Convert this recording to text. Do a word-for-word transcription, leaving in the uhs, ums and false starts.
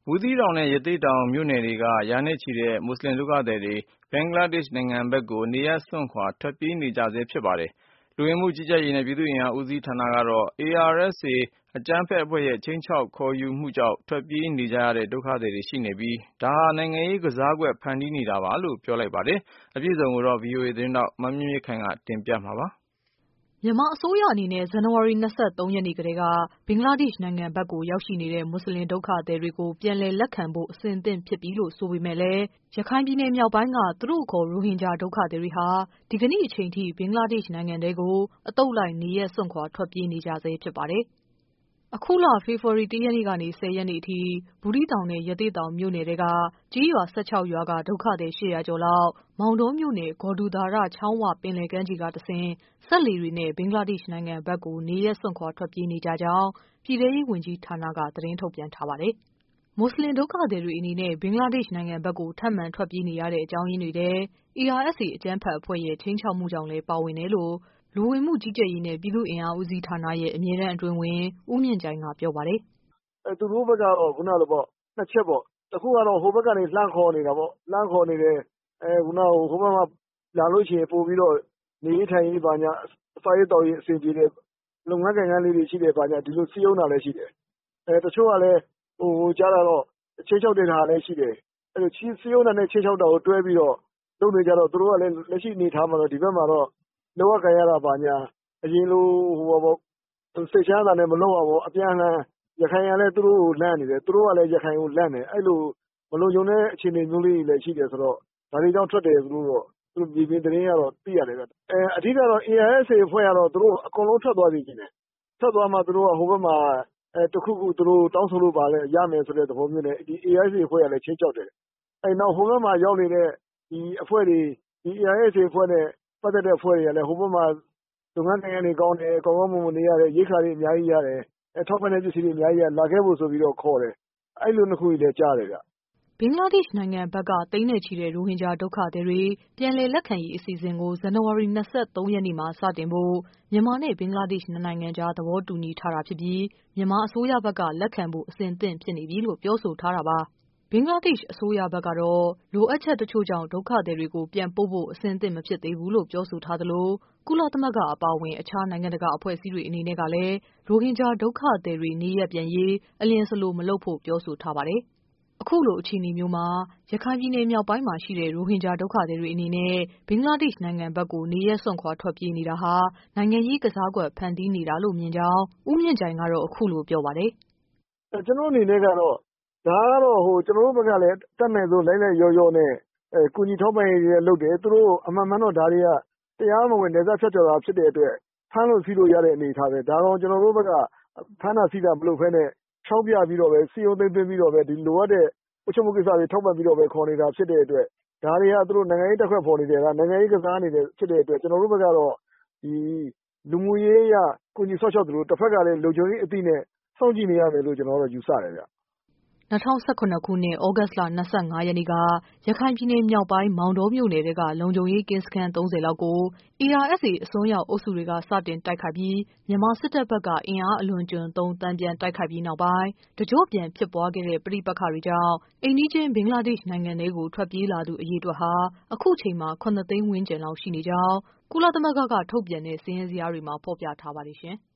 ဘူးသီးတောင်နဲ့ရသေ့တောင်မြို့နယ်တွေကရာနဲ့ချီတဲ့မွတ်ဆလင်ဒုက္ခသည်တွေဘင်္ဂလားဒေ့ရှ်နိုင်ငံဘက်ကိုနေရပ်စွန့်ခွာထွက်ပြေးနေကြဆဲဖြစ်ပါတယ်။လူဝင်မှုကြီးကြပ်ရေးနဲ့ပြည်သူ့အင်အားဦးစီးဌာနကတော့ အေအာရ်အက်စ်အေ အကြမ်းဖက်အဖွဲ့ရဲ့ခြိမ်းခြောက်ခေါ်ယူမှုကြောင့်ထွက်ပြေးနေကြရတဲ့ဒုက္ခသည်တွေရှိနေပြီးဒါဟာနိုင်ငံရေးကစားကွက်ဖန်တီးနေတာပါလို့ပြောလိုက်ပါတယ်။အပြည့်အစုံကိုတော့ ဗွီအိုအေသတင်းထောက်မမြင့်မြင့်ခိုင်ကတင်ပြမှာပါ။မြန်မာအစိုးရအနေနဲ့ဇန်နဝါရီလ ၂၃ ရက်နေ့ကတည်းကဘင်္ဂလားဒေ့ရှ်နိုင်ငံဘက်ကိုရောက်ရှိနေတဲ့မွတ်ဆလင်ဒုက္ခသည်တွေကိုပြန်လည်လက်ခံဖို့အဆင်သင့်ဖြစ်ပြီလို့ဆိုပေမဲ့လည်းရခိုင်ပြည်နယ်မြောက်ပိုင်းကသူတို့အခေါ်ရိုဟင်ဂျာဒုက္ခသည်တွေဟာဒီကနေ့အချိန်ထိဘင်္ဂလားဒေ့ရှ်နိုင်ငံထဲကိုအသုတ်လိုက်နေရပ်စွန့်ခွာထွက်ပြေးနေကြဆဲဖြစ်ပါတယ်။အခုလဖေဖော်ဝါရီလ ၁ ရက်နေ့ကနေ ၁၀ ရက်နေ့အထိဘူးသီးတောင်နဲ့ရသေ့တောင်မြို့နယ်တွေကကျေးရွာ ၁၆ ရွာကဒုက္ခသည် ၈၀၀ ကျော်လောက်မောင်တောမြို့နယ်ဂေါ်ဒူသာရချောင်းဝပင်လယ်ကမ်းခြေကတဆင့်စက်လှေတွေနဲ့ဘင်္ဂလားဒေ့ရှ်နိုင်ငံဘက်ကိုနေရပ်စွန့်ခွာထွက်ပြေးနေကြကြောင်းပြည်ထဲရေးဝန်ကြီးဌာနကသတင်းထုတ်ပြန်ထားပါတယ်။မွတ်ဆလင်ဒုက္ခသည်တွေအနေနဲ့ဘင်္ဂလားဒေ့ရှ်နိုင်ငံဘက်ကိုထပ်မံထွက်ပြေးနေရတဲ့အကြောင်းရင်းတွေထဲ အေအာရ်အက်စ်အေ အကြမ်းဖက်အဖွဲ့ရဲ့ခြိမ်းခြောက်မှုကြောင့်လည်းပါဝင်တယ်လို့လူဝင်မှုကြီးကြပ်ရေးနဲ့ပြည်သူ့အင်အားဦးစီးဌာနရဲ့အမြဲတမ်းအတွင်းဝန်ဦးမြင့်ကြိုင်ကပြောပါတယ်။အဲသူတို့ဘက်ကတော့ခုနလိုပေါ့နှစ်ချက်ပေါ့တစ်ခုကတော့ဟိုဘက်ကနေလှမ်းခေါ်နေတာပေါ့လှမ်းခေါ်နေတယ်အဲခုနဟိုဘက်မှာလာလို့ရှိရင်ပို့ပြီးတော့နေထိုင်ရေးပါညာအစာရေးတောက်ရေးအဆင်ပြေတယ်လုပ်ငန်းကိုင်ငန်းလေးတွေရှိတယ်ပါညာဒီလိုစီးရုံးတာလည်းရှိတယ်အဲတချို့ကလည်းဟိုကြားတာတော့ချင်းချောက်တဲ့ဟာလည်းရှိတယ်အဲလိုစီးရုံးတာနဲ့ချင်းချောက်တာကိုတွဲပြီးတော့လုပ်နေကြတော့သူတို့ကလည်းလက်ရှိနေထားမှာတော့ဒီဘက်မှာတော့လောကကိုင်ရတာပါညာအရင်လိုဟိုပေါ့စိတ်ချမ်းသာနဲ့မလုပ်ရဘူးအပြန်အလှန်ရခိုင်ကလည်းသူတို့ကိုလန့်နေတယ်သူတို့ကလည်းရခိုင်ကိုလန့်နေအဲ့လိုမလုံခြုံတဲ့အခြေအနေမျိုးလေးတွေလည်းရှိတယ်ဆိုတော့ဒါတွေကြောင့်ထွက်တယ်သူတို့တော့သူတို့ပြည်ပသတင်းကတော့သိရတယ်ဗျအဲအဓိကတော့ အေအာရ်အက်စ်အေ အဖွဲ့ကတော့သူတို့အကုန်လုံးထွက်သွားပြီကျင်တယ်ထွက်သွားမှသူတို့ကဟိုဘက်မှာအဲတခုခုသူတို့တောင်းဆိုလို့ပါလဲရမယ်ဆိုတဲ့သဘောမျိုးနဲ့ဒီ အေအာရ်အက်စ်အေ အဖွဲ့ကလည်းချင်းချောက်တယ်အဲနောက်ဟိုဘက်မှာရောက်နေတဲ့ဒီအဖွဲ့တွေဒီ အေအာရ်အက်စ်အေ အဖွဲ့နဲ့ပတ်သက်တဲ့အဖွဲ့တွေကလည်းဟိုဘက်မှာလုပ်ငန်းနိုင်ငံတွေကောင်းတယ်ကောင်းကောင်းမွန်မွန်နေရတယ်ရိတ်ခါတွေအများကြီးရတယ်အဲထောက်ပံ့တဲ့ပစ္စည်းတွေအများကြီးရလာခဲ့ဖို့ဆိုပြီးတော့ခေါ်တယ်အဲ့လိုနှစ်ခုကြီးလည်းကြားတယ်ဗျဘင်္ဂလားဒေ့ရှ်နိုင်ငံဘက်ကသိန်းနဲ့ချီတဲ့ရိုဟင်ဂျာဒုက္ခသည်တွေပြန်လည်လက်ခံရေးအစီအစဉ်ကိုဇန်နဝါရီလ ၂၃ ရက်နေ့မှာစတင်ဖို့မြန်မာနဲ့ဘင်္ဂလားဒေ့ရှ်နိုင်ငံကြားသဘောတူညီထားတာဖြစ်ပြီးမြန်မာအစိုးရဘက်ကလက်ခံဖို့အဆင်သင့်ဖြစ်နေပြီလို့ပြောဆိုထားတာပါဘင်္ဂလားဒေ့ရှ်အစိုးရဘက်ကတော့လိုအပ်ချက်တချို့ကြောင့်ဒုက္ခသည်တွေကိုပြန်ပို့ဖို့အဆင်သင့်မဖြစ်သေးဘူးလို့ပြောဆိုထားသလိုကုလသမဂ္ဂအပါအဝင်အခြားနိုင်ငံတကာအဖွဲ့အစည်းတွေအနေနဲ့ကလည်းရိုဟင်ဂျာဒုက္ခသည်တွေနေရပ်ပြန်ရေးအလျင်စလိုမလုပ်ဖို့ပြောဆိုထားပါတယ်။အခုလိုအခြေအနေမျိုးမှာရခိုင်ပြည်နယ်မြောက်ပိုင်းမှာရှိတဲ့ရိုဟင်ဂျာဒုက္ခသည်တွေအနေနဲ့ဘင်္ဂလားဒေ့ရှ်နိုင်ငံဘက်ကိုနေရပ်စွန့်ခွာထွက်ပြေးနေတာဟာနိုင်ငံရေးကစားကွက်ဖန်တီးနေတာလို့မြင်ကြောင်းဦးမြင့်ကြိုင်ကတော့အခုလိုပြောပါတယ်။ကျွန်တော်အနေနဲ့ကတော့ဒါကတော့ဟိုကျွန်တော်တို့ဘက်ကလည်းတတ်နိုင်ဆုံးလိုက်လိုက်ရောရောနဲ့အဲကုညီထောက်ပံ့ရေးတွေလုပ်တယ်သူတို့အမှန်မှန်တော့ဒါတွေကတရားမဝင်နေစားဖြတ်ကျော်တာဖြစ်တဲ့အတွက်ဖမ်းလို့စီးလို့ရတဲ့အနေအထားပဲဒါတော့ကျွန်တော်တို့ဘက်ကဖမ်းတာစီးတာမလုပ်ဘဲနဲ့ချောင်းပြပြီးတော့ပဲစီယုံသိမ်းသွင်းပြီးတော့ပဲဒီလိုအပ်တဲ့အချုပ်မှုကိစ္စတွေထောက်ပံ့ပြီးတော့ပဲခေါ်နေတာဖြစ်တဲ့အတွက်ဒါတွေကသူတို့နိုင်ငံရေးတက်ခွက်ဖော်နေတယ်ကနိုင်ငံရေးကစားနေတဲ့ဖြစ်တဲ့အတွက်ကျွန်တော်တို့ဘက်ကတော့ဒီလူမှုရေးအရကုညီဆော့ချောက်သူတို့တစ်ဖက်ကလည်းလုံခြုံရေးအသည့်နဲ့စောင့်ကြည့်နေရမယ်လို့ကျွန်တော်တို့ယူဆတယ်ဗျ၂၀၁၇ ခုနှစ် သြဂုတ်လ ၂၅ ရက်နေ့ကရခိုင်ပြည်နယ်မြောက်ပိုင်းမောင်တောမြို့နယ်ကလုံခြုံရေးကင်းစခန်း သုံးဆယ်လောက်ကို အေအာရ်အက်စ်အေ အစွန်းရောက်အုပ်စုတွေကစတင်တိုက်ခိုက်ပြီးမြန်မာစစ်တပ်ဘက်ကအင်အားအလွန်အကျွံသုံးတန်ပြန်တိုက်ခိုက်ပြီးနောက်ပိုင်းတကျော့ပြန်ဖြစ်ပွားခဲ့တဲ့ပဋိပက္ခတွေကြောင့်အိမ်နီးချင်းဘင်္ဂလားဒေ့ရှ်နိုင်ငံထဲကိုထွက်ပြေးလာသူအရေအတွက်ဟာအခုချိန်မှာခုနှစ်သိန်းဝန်းကျင်လောက်ရှိနေကြောင်းကုလသမဂ္ဂကထုတ်ပြန်တဲ့စာရင်းဇယားတွေမှာဖော်ပြထားပါတယ်ရှင်။